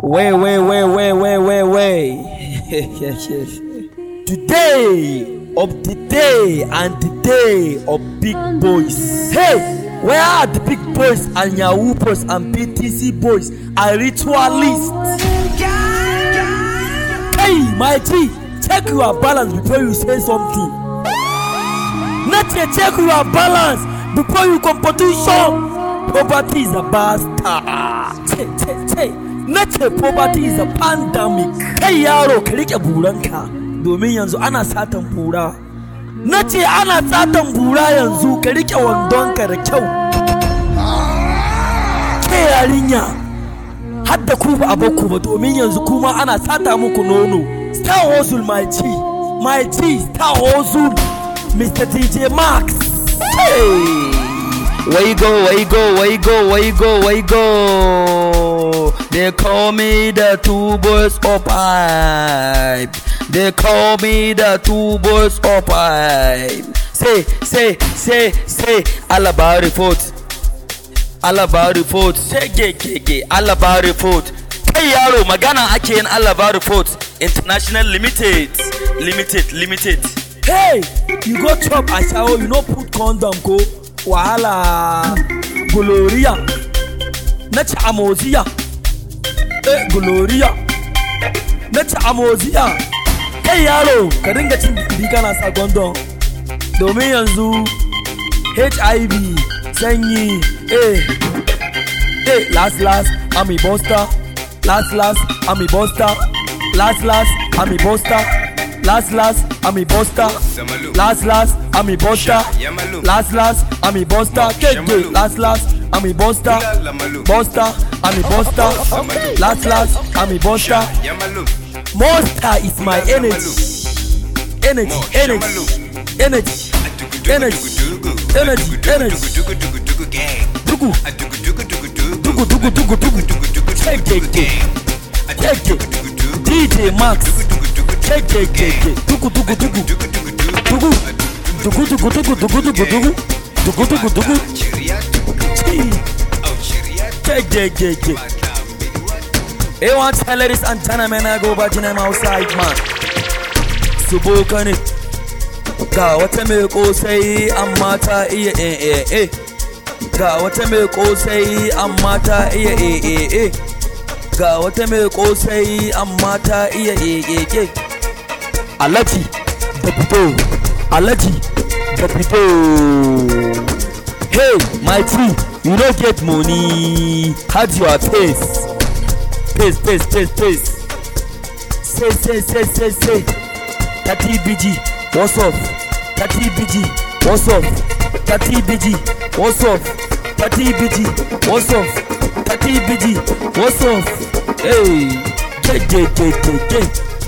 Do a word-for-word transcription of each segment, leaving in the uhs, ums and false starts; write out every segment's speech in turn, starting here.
Wait, wait, wait, wait, wait, wait, wait. Yes, yes. Today of the day and the day of big boys. Hey, where are the big boys and Yahoo boys and B T C boys and ritualists? Hey, my G, check your balance before you say something. Not yet, check your balance before you competition. Poverty is a bastard. Che, che, che. Not yet, poverty is a pandemic. Hey, yaro, ka rike buranka domin yanzu ana satan bura. Na ce ana satan bura yanzu, ka rike wandonka da kyau. Ke yarinya, hadda ku ba abakku ba domin yanzu kuma ana sata muku nono. Star hustle my G, my G, star hustle, Mister D J Max. Hey, where you go, where you go, where you go, where you go, where you go? They call me the two boys of pipe. They call me the two boys of pipe. Say, say, say, say, all about report. All about report. Say, ge, ge, ge, all about report. Hey, yaro, magana ake yin all about report. International limited, limited, limited. Hey, you go chop ashawo, you no put condom ko. Wahala, Gloria. Nace Amozia. Eh, Gloria. Nace Amozia. Hey yaro, ka dinga cin gindi kana sa gondon domin yanzu H I V sanyi. Eh, eh, last last I'm a buster. Last last I'm a buster. Last last I'm a buster. Last last I'm a buster. Last last I'm a buster. Last last I'm a buster. Last last I'm a buster. Buster I'm a buster. Last last I'm a buster. Monster is my energy. Energy, energy, energy, energy, energy, energy. Dugu, dugu, dugu, dugu, dugu. Check, check, check, check. D J Max. Check, check, check. Dugu, dugu, dugu, dugu, dugu, dugu, dugu, dugu, dugu, dugu, dugu, dugu, dugu. Check, check, check, check. Hey, once, ladies and gentlemen, I go back to them outside, man. Subokane. Ga wata mai kosai amma ta iya eh eh eh. Ga wata mai kosai amma ta iya eh eh eh. Ga wata mai kosai amma ta iya eh eh eh. Alaji da fito. Alaji da fito. Hey, my G, you don't get money. How's your face? Pace, pace, pace, pace. Say, say, say, say, say. thirty B G, what's up? thirty B G, what's up? thirty B G, what's up? thirty B G, what's up? thirty B G, what's up? Hey, J, J, J, J, J.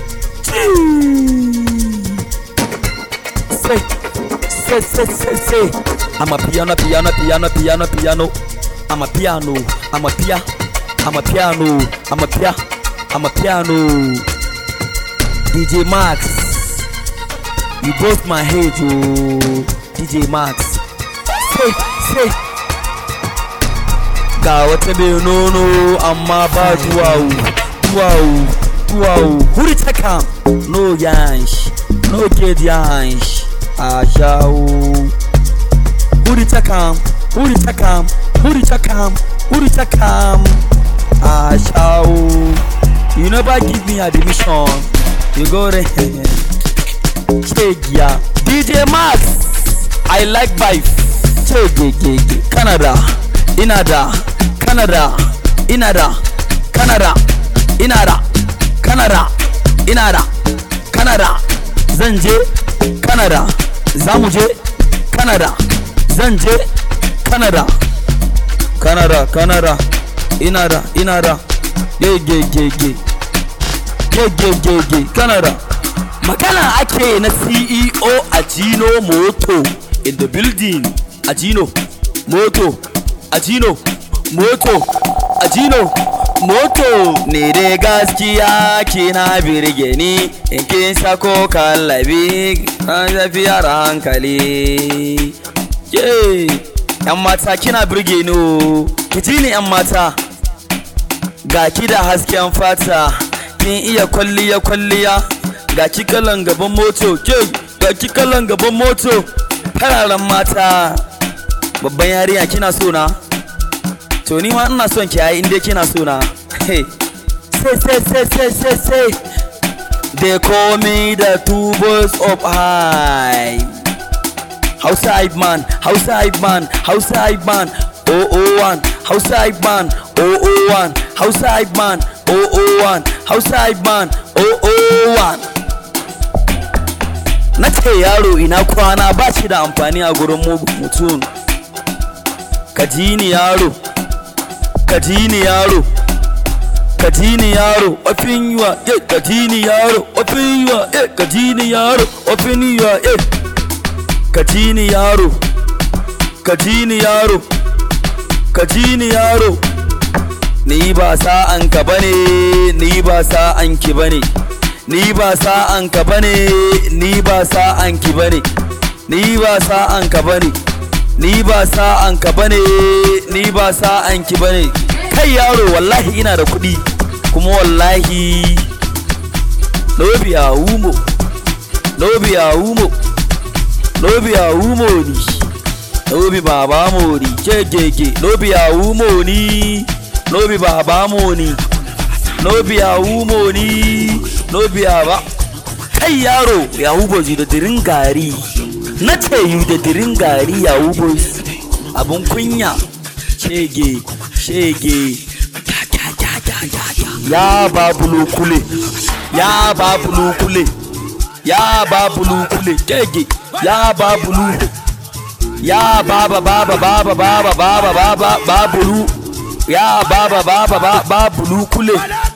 Say, say, say, say, say. I'm a piano, piano, piano, piano, piano. I'm a piano, I'm a piano. I'm a piano, I'm a pia, I'm a piano. D J Max, you broke my head, oh. D J Max, say, say. Ga wata mai nono amma ba duwawu, duwawu, duwawu. Huri ta kam, no yansh, no get yansh. A shawo. Huri ta kam, huri ta kam, huri ta kam, huri ta kam. Ah, shao. You never give me admission. You go there. Check ya. D J Max. I like vibe. Check Canada. Inada. Canada. Inada. Canada. Inada. Canada. Inada. Canada. Zanje. Canada. Zamuje. Canada. Zanje. Canada. Canada. Canada. Inada, inada, ge ge ge ge, ge ge ge ge, Canada. Magana ake na C E O Ajino Moto in the building. Ajino Moto, Ajino Moto, Ajino Moto. Ne de gaskiya kina birge ni in kin sako kallabi kan tafiyar hankali. Yay! Yan mata kina birge ni o, ki ji ni yan mata. ga ki da hasken fata, kin iya kwalliya kwalliya, ga ki kalan gaban moto, ke ga ki kalan gaban moto, fararen mata. Babban yarinya kina so na? To ni ma ina son ki yayi inda kina so na. Hey. Say say say say say say. They call me the two boys up high. Outside man, outside man, outside man, oh oh one, outside man, oh oh one, outside man, oh oh one, outside man, oh oh one. Na ce yaro ina kwana ba shi da amfani a gurin mutum. Ka ji ni yaro, ka ji ni yaro, ka ji ni yaro, open your, eh, ka ji ni yaro, open your, eh, ka ji ni yaro, open your, eh. Ka ji ni yaro, ka ji ni yaro, ka ji ni yaro. Ni ba sa'an ka bane, ni ba sa'an ki bane. Ni ba sa'an ka bane, ni ba sa'an ki bane. Ni ba sa'an ka bane, ni ba sa'an ka bane, ni ba sa'an ki bane. Kai yaro wallahi ina da kuɗi, kuma wallahi no biya umo, no biya umo. No be a umo ni, no be baba mo ni, jegege. No be a umo ni, no be baba mo ni, no be a umo ni, no be a ba. Kai yaro ya ubo ji da dirin gari, na ce yi da dirin gari ya ubo abun kunya, shege shege. Ya babulu kule, ya babulu kule, ya babulu kule, jege. Ya babulu, ya baba baba baba baba baba baba babulu, ya baba baba baba babulu kule,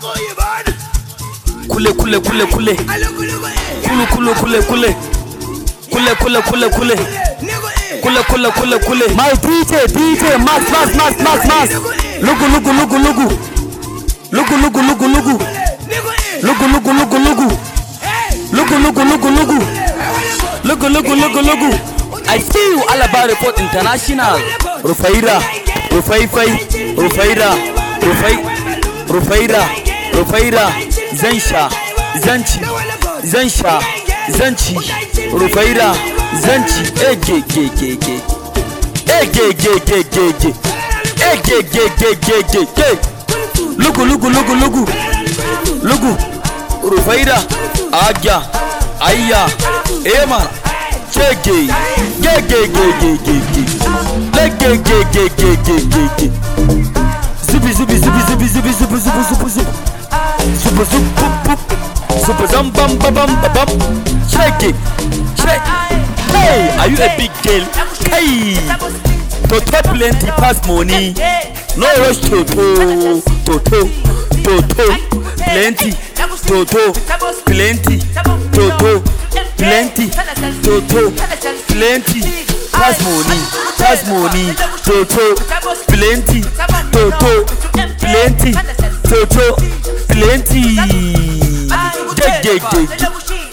kule kule kule kule, kule kule kule kule, kule kule kule kule, kule kule kule kule. My D J D J Max Max Max Max Max, lugu lugu lugu lugu, lugu lugu lugu lugu, lugu lugu lugu lugu, lugu lugu lugu lugu. Lugu lugu lugu lugu. I see you Alaba Report International. Rufaira, Rufaifai, Rufaira, Rufai, Rufaira, Rufaira, Zansha, Zanchi, Zansha, Zanchi, Rufaira, Zanchi, ege ge ge ge, ege ge ge ge ge, ege ge ge ge ge ge. Lugu lugu lugu lugu, lugu, Rufaira, Agya, Aya. Ema, chege, ge ge ge ge ge ge, le ge ge ge ge ge ge ge. Zubi zubi zubi zubi zubi zubi zubi zubi zubi, zubi zubi zubi, zubi zam bam bam bam bam. Chege, chege. Hey, are you a big girl? Hey, Toto plenty pass money, no rush Toto, Toto, Toto, plenty, Toto, plenty, Toto. Plenty, Toto, plenty, pass money, pass money, Toto, plenty, Toto, plenty, Toto, plenty. Dig, dig, dig.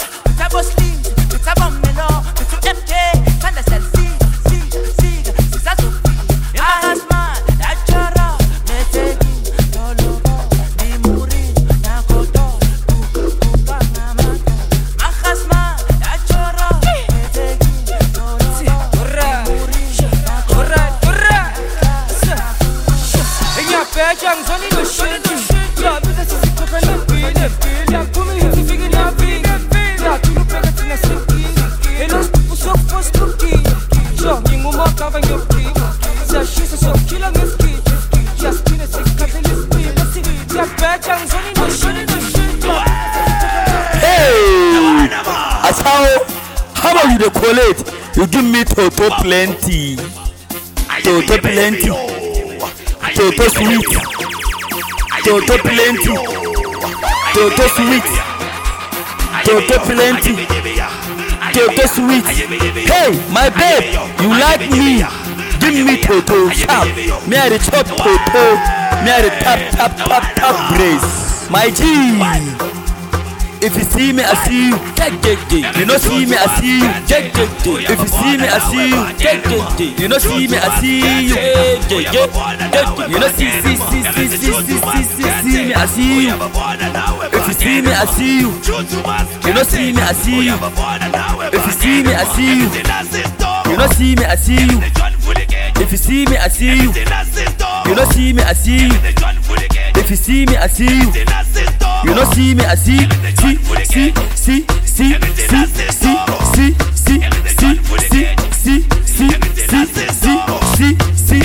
How about you the collect? You give me Toto plenty, Toto plenty, Toto sweet, Toto plenty, Toto sweet, Toto plenty, Toto sweet. Hey, my babe, you like me? Give me Toto sharp. Me I the chop Toto, me I the tap tap tap tap brace. My G. If you see me, I see you. You don't see me, I see you. If you see me, I see you. You don't see me, I see you. boy, yeah, yeah. You know, see, see, see, see, see, see, see, see, see me, I see you. If you see me, I see you. You know, see me, I see you. If you see me, I see you. You know, see me, I see you. If you see me, I see you. You know, see me, I see you. If you see me, I see you. You know, see me, I see. See, see, see, see, see, see, see, see, see, see, see, see, see, see, see,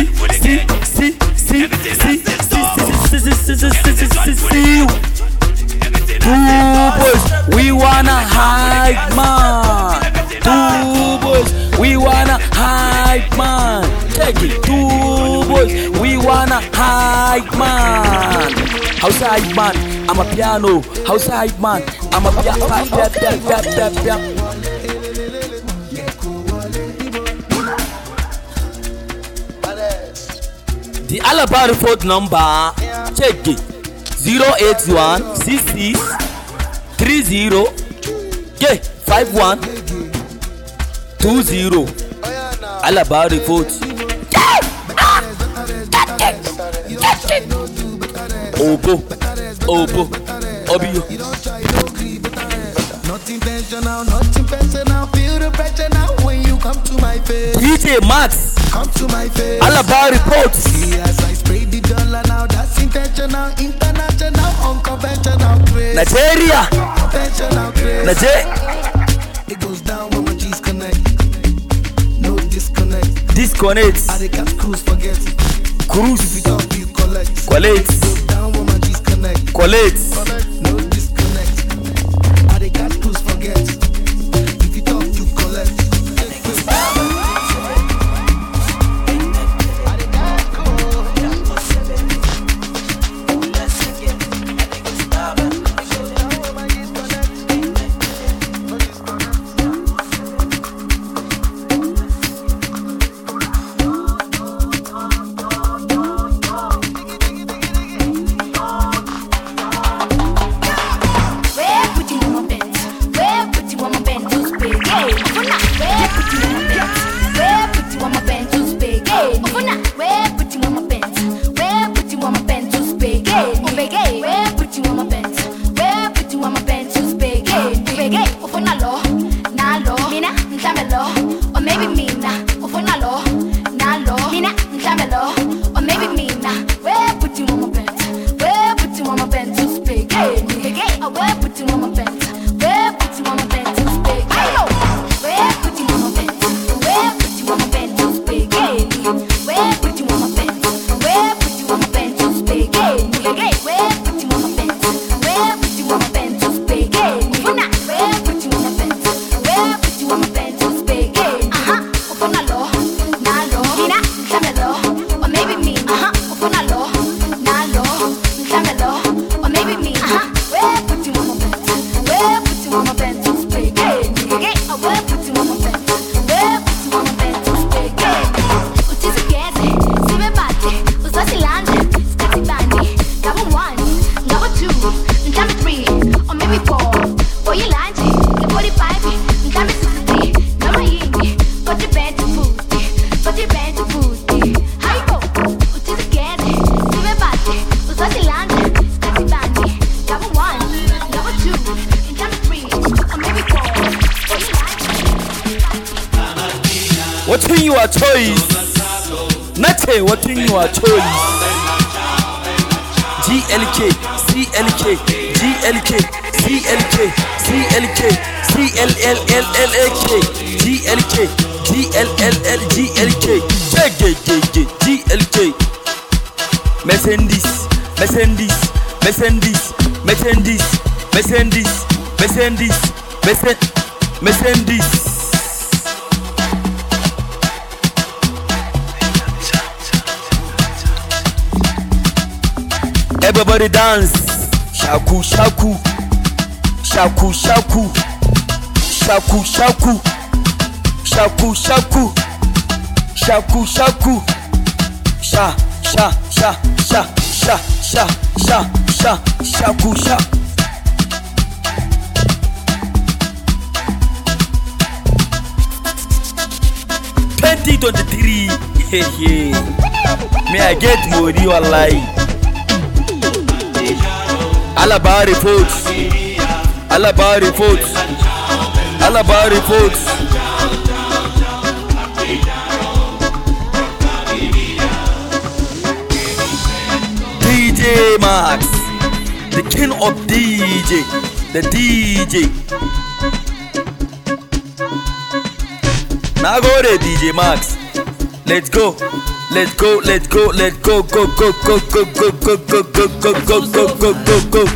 see, Two boys, we wanna hype man. Two boys, we wanna hype man. Check it. Two boys, we wanna hype man. How's hype man? I'm a piano. How's hype man? I'm a piano. The Alaba report number, check it, zero eight one six six three zero five one two zero. Alaba report. Obo, Obo, Obio. Not intentional, not intentional. Feel the pressure now when you come to my face. D J Max, come to my face. Alaba report. Yes, I spray the dollar now. That's intentional, international, unconventional craze. Nigeria, Conventional craze. Nigeria. It goes down when my G's connect. No disconnect. Disconnect. I they can't cruise, forget it. Cruise. If you don't, you collect. Collect. It goes down when my G's connect. Collect. No disconnect. I they can't cruise, forget it. If you don't, you collect. What's in your choice? Nothing. What's in your choice? G L K, C L K, G L K, C L K, C L K, C L L L L A K, G L K, G L L L G L K, G G G G L K. Mercedes, Mercedes, Mercedes, Mercedes, Mercedes, Mercedes, Mercedes, Mercedes. Everybody dance, shaku shaku, shaku shaku, shaku shaku, shaku shaku, shaku shaku, sha sha sha sha sha sha sha sha shaku sha. twenty twenty-three, hey hey. Me I get money wallahi. Alaba reports. Alaba reports. Alaba reports. D J Max, the king of D J, the D J. Now go there, D J Max. Let's go, let's go, let's go, let's go, go, go, go, go, go, go, go, go, go, go, go, go, go, go.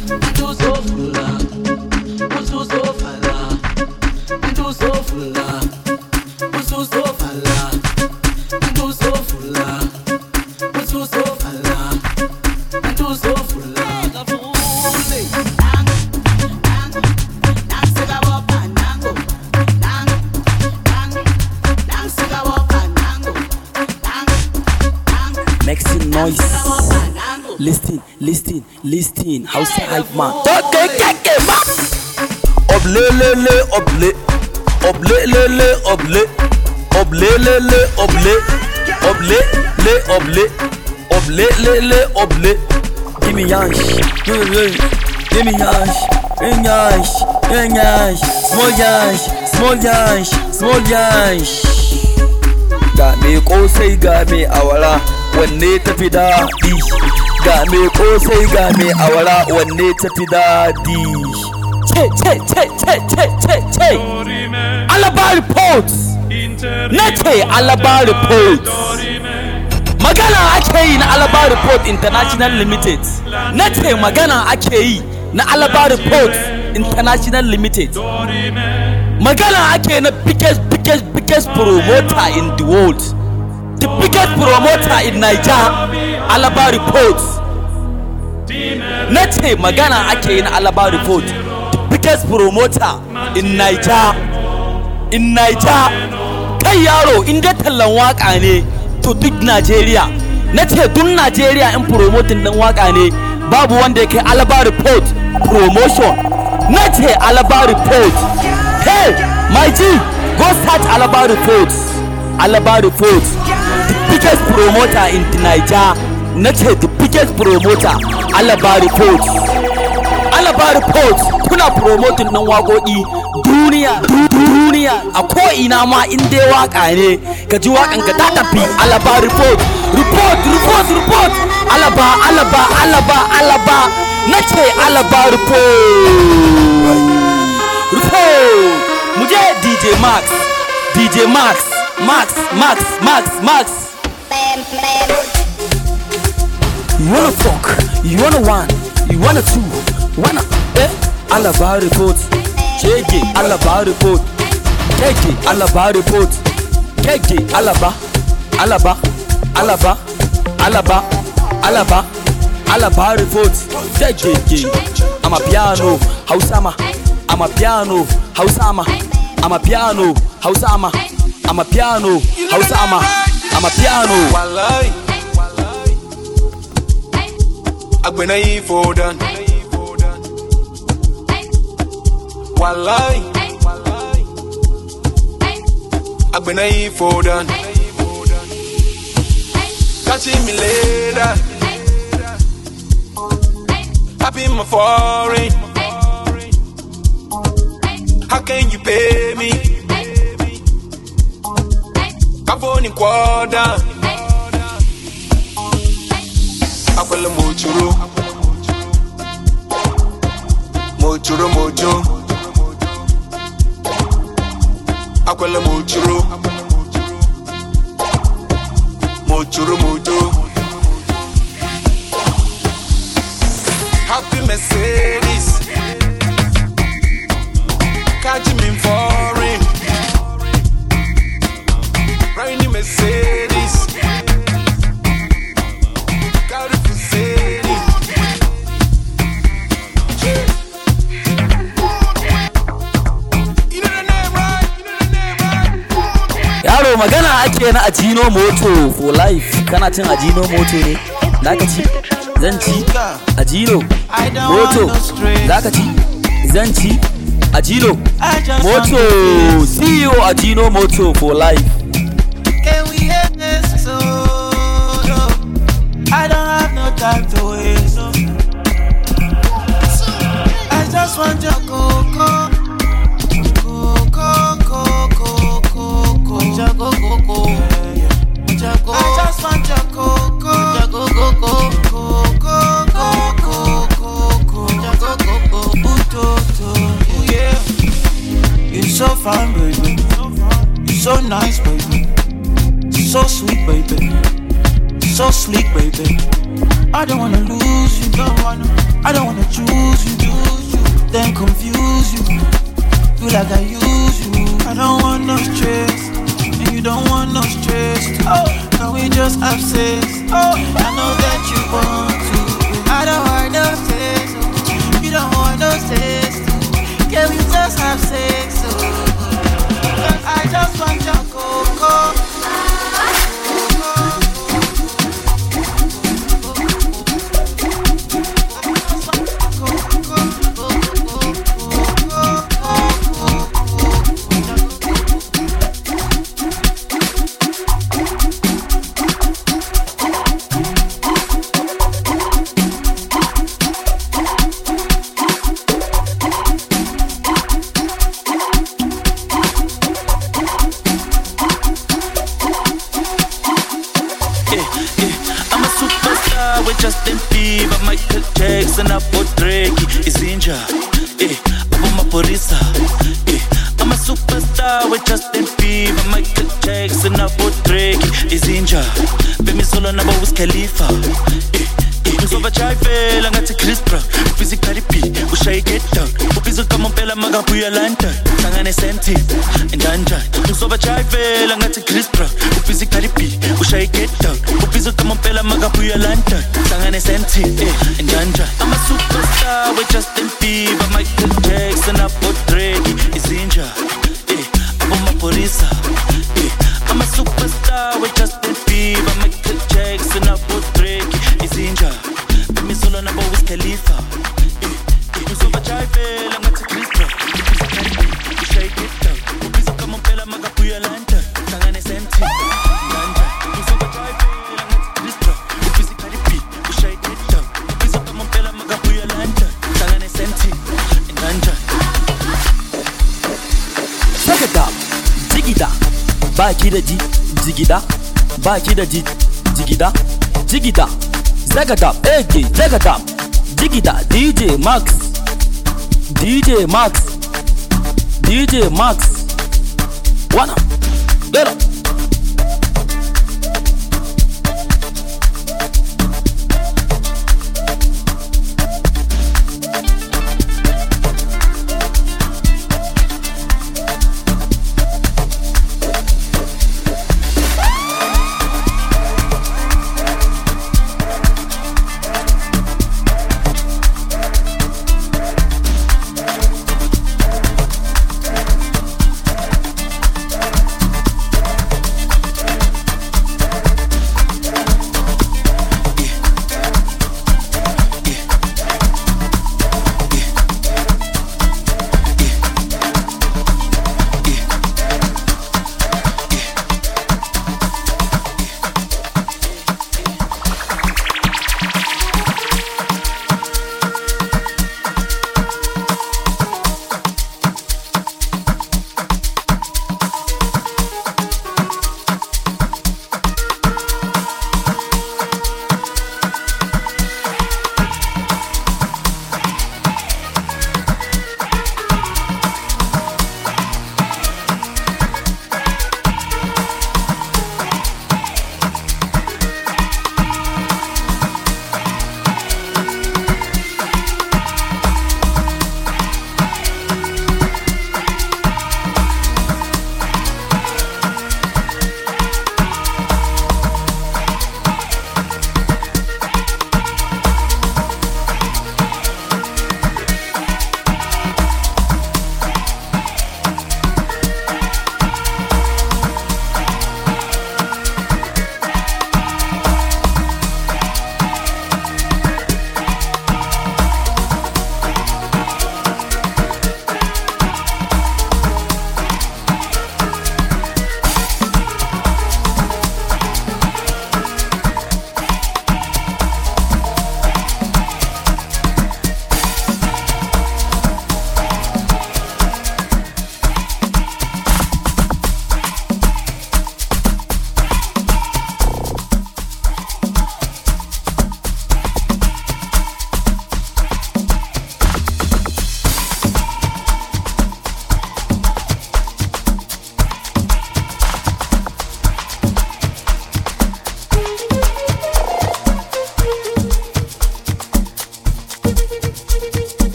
Mixing noise. Listen, listen, listen. House hype man. Okay, keke man. Oble le le oble, oble le le oble, oble le le oble, oble le oble, oble le le oble. Give me yansh, give me yansh, yansh, yansh, small yansh, small yansh, small yansh. Ga me kosai ga me awara. Wanne tafi daɗi ga me kosai ga me awara wanne tafi daɗi. Ce ce ce ce ce ce ce Alaba reports na ce Alaba reports magana ake yi na Alaba report international limited na ce magana ake yi na Alaba reports international limited magana ake na biggest biggest biggest promoter in the world. The biggest promoter in Nigeria, Alaba Reports. Nace magana ake yin Alaba Report. The biggest promoter in Nigeria. In Nigeria. Kai yaro in dai tallan waka ne to duk Nigeria. Nace duk Nigeria in promoting dan waka ne babu wanda yake Alaba Report promotion. Nace Alaba Report. Hey, my G, go search Alaba Reports. Alaba Reports. Biggest promoter in Nigeria. Nace the biggest promoter Alaba Reports. Alaba Reports kuna promoting nan waƙoƙi duniya duniya a ko ina ma in dai waka ne ka ji wakan ka ta tafi Alaba Report report report report Alaba Alaba Alaba Alaba nace Alaba Report report muje D J Max D J Max Max Max Max Max. You wanna fuck, you wanna one, you wanna two, wanna eh? Alaba Report, J J Alaba Report, J J Alaba Report, J J Alaba, Alaba, Alaba, Alaba, Alaba, Alaba Report, J J. I'm a piano, Hausama, I'm a piano, Hausama, I'm a piano, Hausama, I'm a piano, Hausama, I'm a piano. Wallahi, Agbena ifodan. Wallahi, Agbena ifodan. Catching me later. Happy my foreign. How can you pay me? Kaboni kwada. Akwela mochuru. Mochuru mojo. Akwela mochuru. Mochuru mojo. Happy Mercedes. Catch me foreign. Rainy Mercedes. Got it for city. You know the name, right? You know the name, right? Yaro magana ake na Ajino Moto for life. Kana cin Ajino Moto ne? Zaka ci? Zan ci. Ajino Moto. Zaka ci? Zan ci. Ajino Moto. C E O Ajino Moto for life. Can we have this song? so sleek, baby. I don't wanna lose you, don't wanna. I don't wanna choose you, choose you, then confuse you. Feel like I use you. I don't want no stress, and you don't want no stress too. Oh, can we just have sex? Oh, I know that you want to. I don't want no sex, oh. You don't want no sex too. Can we just have sex? Oh, I just want your cocoa. Justin Bieber, Michael Jackson, Apo Drake, Izinja, eh, Apo Maporisa, eh, I'm a superstar with Justin Bieber, Michael Jackson, Apo Drake, Izinja, Bemi solo nabo Wiz Khalifa, eh, eh, Ngizoba chayivela ngathi Chris Brown, ubhizi Cardi B, ushaye get down, ubhizi ukamompela makabuya London, hlangane senti, njanja, Ngizoba chayivela ngathi Chris Brown, ubhizi Cardi B, ushaye get down, ubhizi ukamompela makabuya London. Senti, eh, njanja. I'm a superstar with Justin Bieber, Michael Jackson, Apo Drake, Izinja, eh, Apo Maporisa, eh. I'm a superstar with Justin Bieber, Michael Jackson, Apo Drake, Izinja. Bemi solo nabo Wiz Khalifa, eh, eh. Ngizoba chayivela ngathi Chris Brown, ubhizi Cardi B, ushaye get down, ubhizi ukamompela makabuya London, hlangane senti, njanja. Ngizoba chayivela ngathi Chris Brown, ubhizi Cardi B. Zagada, jigida, baki da ji, jigida, baki da ji, jigida, jigida, zagada, ege, zagada, jigida, D J Max, D J Max, D J Max, wanna, get up.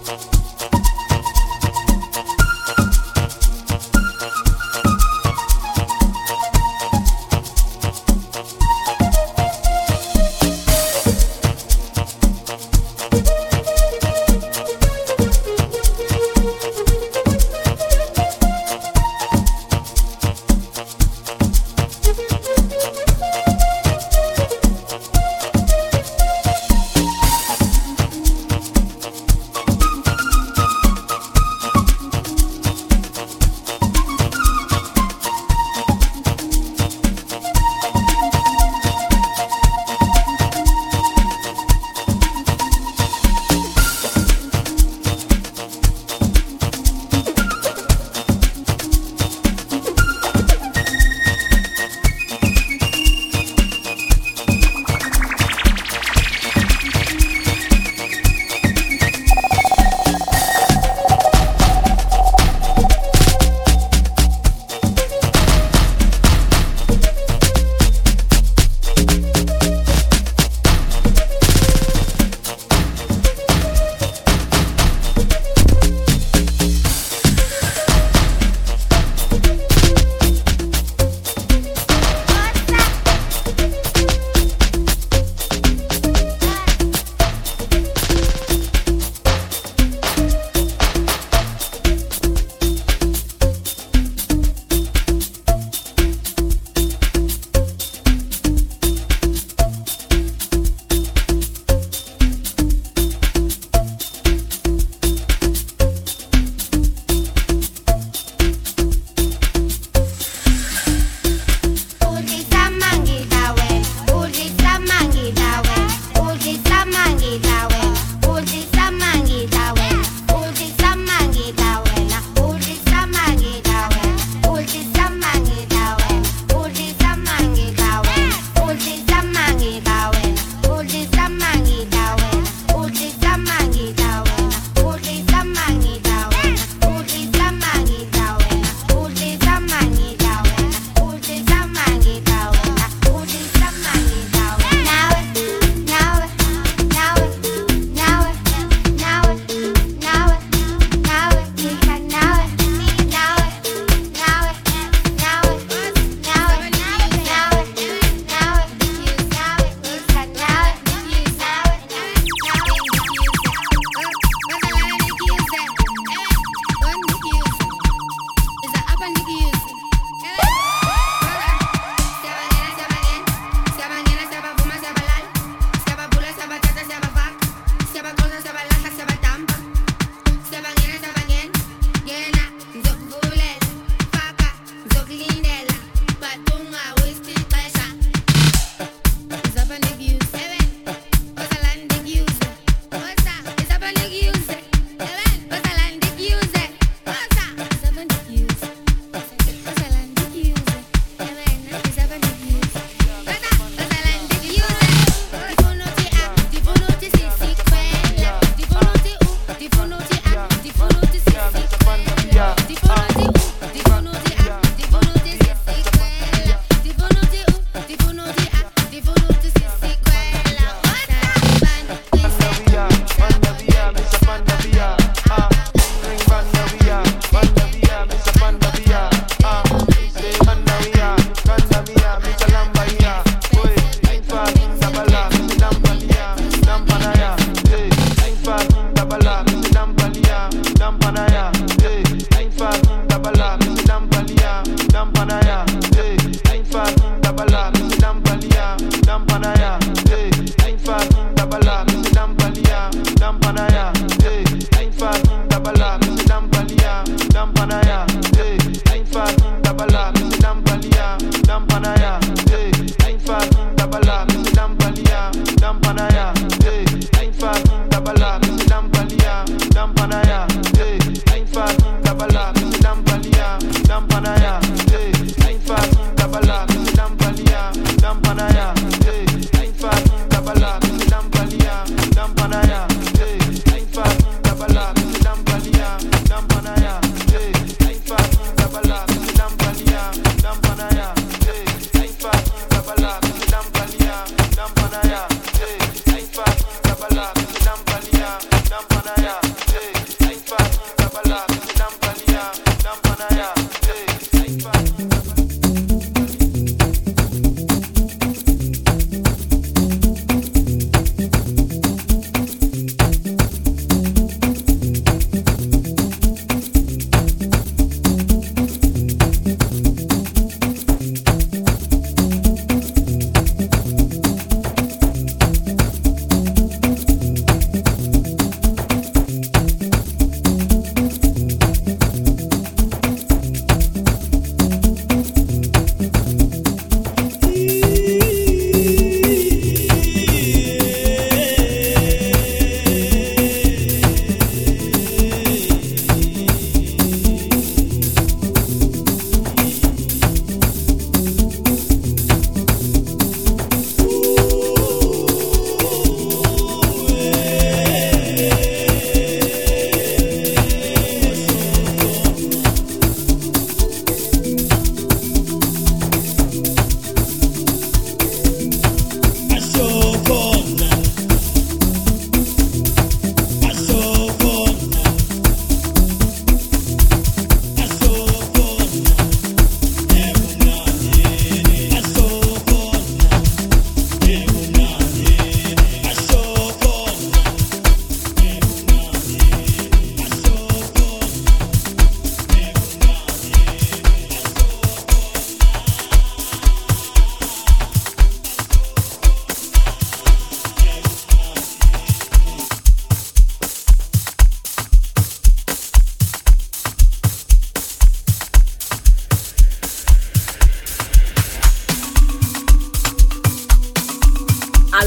Dampania, hey, I'm fucking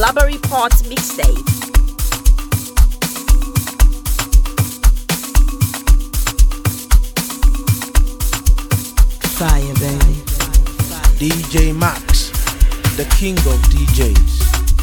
Strawberry Pot Mixtape. Fire, baby. D J Max, the king of D Js.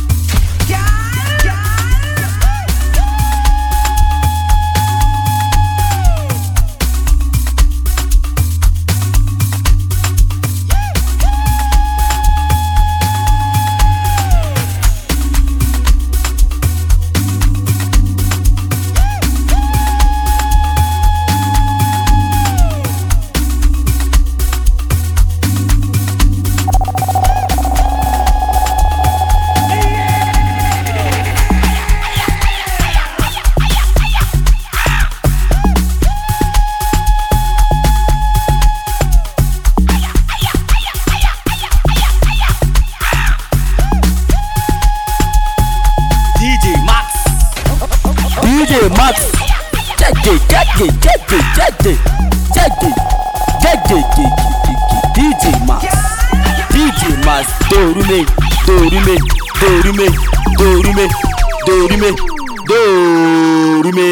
Dorime, dorime, dorime, dorime, dorime, dorime.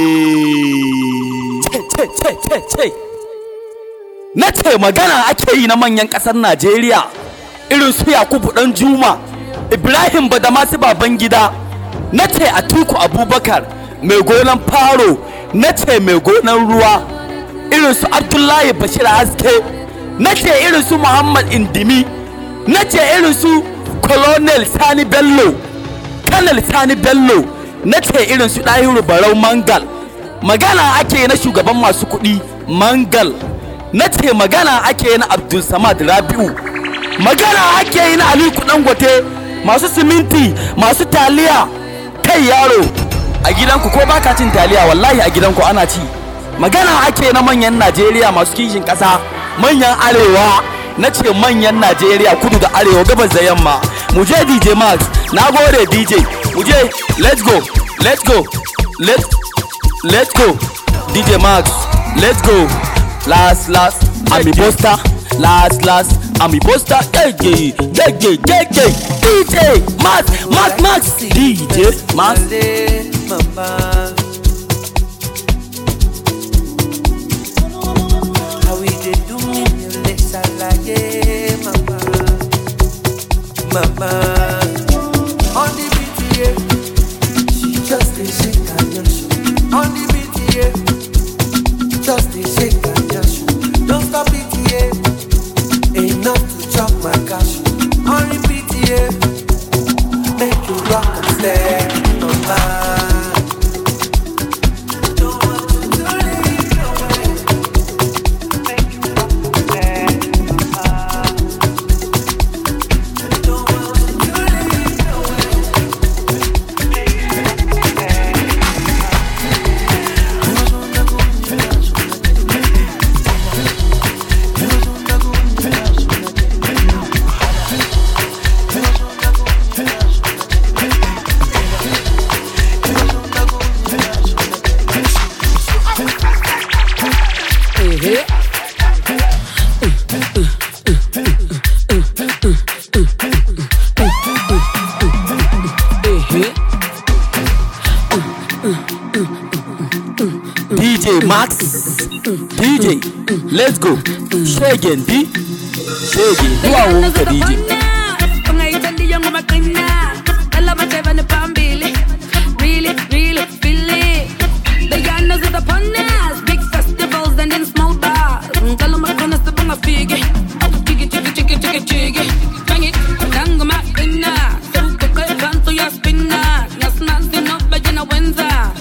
Ce, ce, ce, ce. Na ce magana ake yi na manyan ƙasar Najeriya, irin su Yakubu ɗan Juma, Ibrahim Badamasi Babangida. Na ce Atiku Abubakar, mai gonan faro. Na ce mai gonan ruwa, irin su Abdullahi Bashir Haske. Na ce irin su Muhammad Indimi. Na ce irin su Colonel Sani Bello, Colonel Sani Bello. Na ce irin su Dahiru Barau Mangal. Magana ake na shugaban masu kuɗi Mangal. Na ce magana ake na Abdul Samad Rabi'u. Magana ake na Aliko Dangote, masu siminti, masu taliya. Kai yaro, a gidanku ko baka cin taliya, wallahi a gidanku ana ci. Magana ake na manyan Najeriya masu kishin ƙasa, manyan arewa. Na ce manyan Najeriya kudu da arewa gabas da yamma. Mu je D J Max, na gode D J. Mu je, let's go, let's go, let's let's go. D J Max, let's go. Last last, I'm a poster. Last last, I'm a poster. Yeah yeah yeah yeah yeah yeah. D J Max, Max Max, D J Max. Mama, on the B T A, she just a shake and just shoot. On the B T A, just a shake and just shoot. Don't stop B T A, enough to chop my cash. On the B T A, make you rock and stay, mama. D J Max, D J, let's go. Shaggy D, Shaggy, do I want the D J? Really, really feel it. The youngers are upon us. Big festivals and then small bars. Tell them I'm gonna step on my figgy. Chiggy, chiggy, chiggy, chiggy, chiggy. Bang it, dango my pinna. So cook it, run to your spinner. Yes, nothing up, but you know when's that?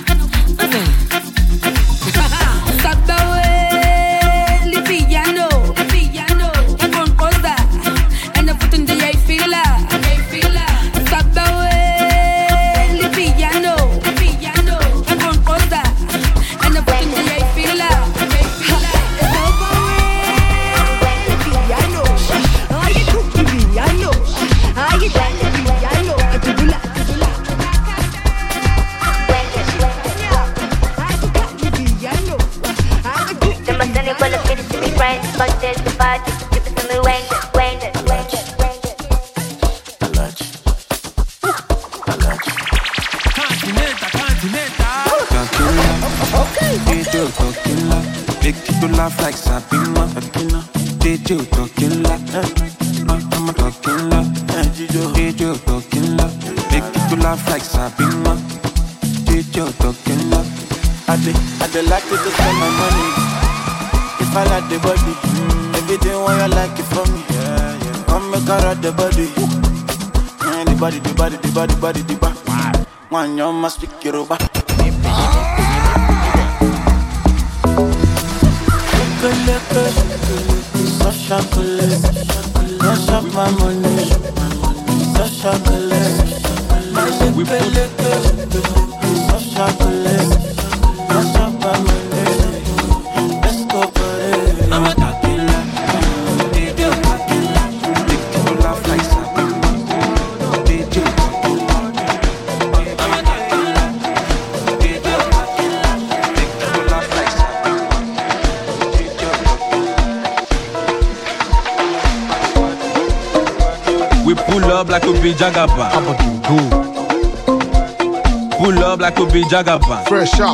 talking loud. Make you laugh like Sabina. D J talking loud. I'm talking loud. D J talking loud. Make you laugh like Sabina. D J talking loud. I dey, I dey like to just spend my money. If I like the body, mm. everything what you like it from me. Yeah, yeah. Come make her ride the body. Yeah, the body, the body, the body, body, the body. One you must speak Yoruba. So chocolate, so shop my money. So chocolate, we put so chocolate. Let's go party. I'm a tequila. D J tequila. Make you laugh like Sabina. D J tequila. I'm a tequila. D J tequila. Make you laugh like Sabina. D J tequila. We pull up like we be Jagaban. How about you go? Pull up like we be Jagaban. Fresh out.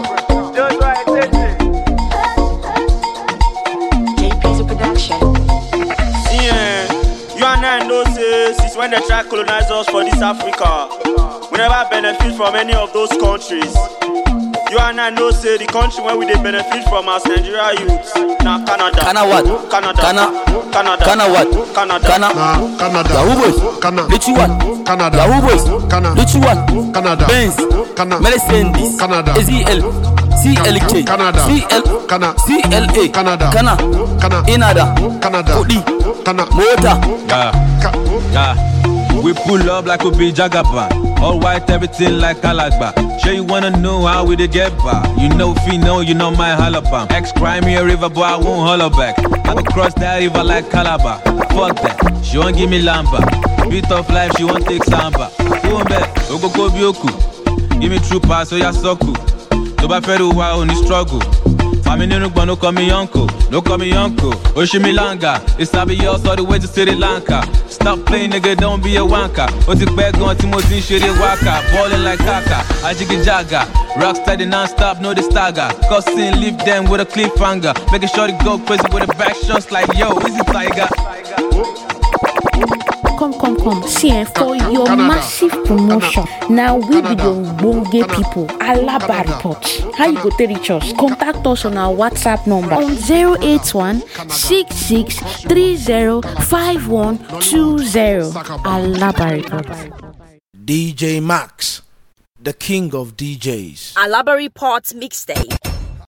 J P's a production. Yeah, you and I know say since when they try to colonize us for this Africa, we never benefit from any of those countries. You and I know say the country where we they benefit from as Nigeria youths. Now Canada. Canada what? Canada. Canada. Canada. Canada what? Canada. Canada. Nah, Canada. Yahoo boys. Canada. Litchi what? Canada. Yahoo boys. Canada. Litchi what? Canada. Benz. Canada. Mercedes. Canada. A Z L. C L K. Canada. C L. Canada. C L A. Canada. Canada. Canada. Inada. Canada. Kodi. Canada. Motor. Yeah, Ca- yeah. We pull up like we be Jagaban. All white, everything like Alagba. Sure you wanna know how we dey get by. You know Fino, you know my halabam. Ex-crime me a river, boy, I won't holler back. I go cross that river like Calabar. Fuck that, she won't give me lamba. Beat of life, she won't take samba. Go on back, go go bioku. Give me true pass, so ya soku. To ba feru wa only struggle. Family no no call me uncle, no call me uncle. Oshimilanga, it's Abios all the way to Sri Lanka. Stop playing, nigga, don't be a wanker. What's it back on Timothy Shiri Waka? Ballin' like Kaka, Ajiki Jaga. Rock steady non-stop, no the stagger. Cussing, leave them with a cliffhanger. Making sure to go crazy with the back shots like yo, easy tiger. Come, come, come. See, eh, for your Canada. massive promotion. Now we be the Bonge people. Alaba report. How you go to reach us? Contact us on our WhatsApp number on zero eight one six six three zero five one two zero. Alaba report. D J Max, the king of D Js. Alaba Report Mixtape.